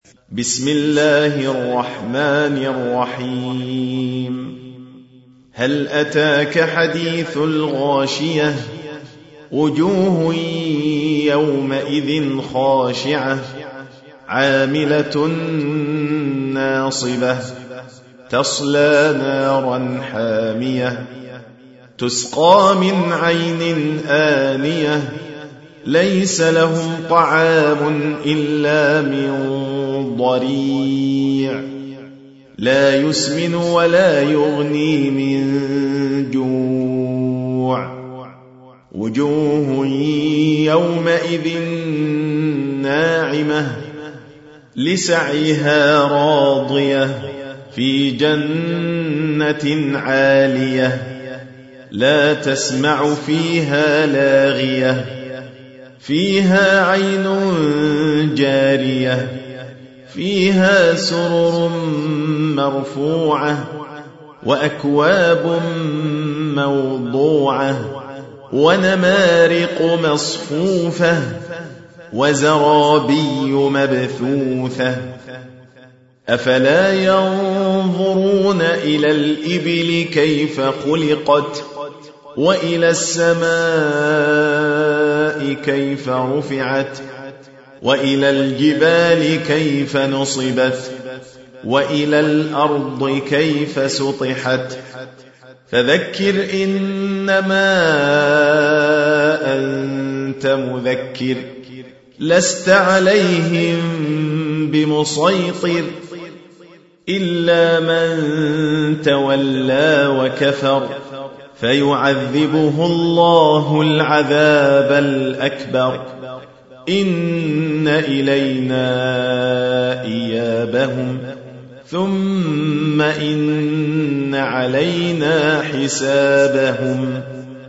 بسم الله الرحمن الرحيم. هل أتاك حديث الغاشية؟ وجوه يومئذ خاشعة عاملة ناصبة تصلى نارا حامية تسقى من عين آنية ليس لهم طعام إلا من ضريع لا يسمن ولا يغني من جوع وجوه يومئذ ناعمة لسعيها راضية في جنة عالية لا تسمع فيها لاغية فيها عين جارية فيها سرر مرفوعة وأكواب موضوعة ونمارق مصفوفة وزرابي مبثوثة أفلا ينظرون إلى الإبل كيف خلقت وإلى السماء كيف رفعت وإلى الجبال كيف نصبت وإلى الأرض كيف سطحت فذكر إنما أنت مذكر لست عليهم بمسيطر إلا من تولى وكفر فيعذبه الله العذاب الأكبر إن إلينا إيابهم ثم إن علينا حسابهم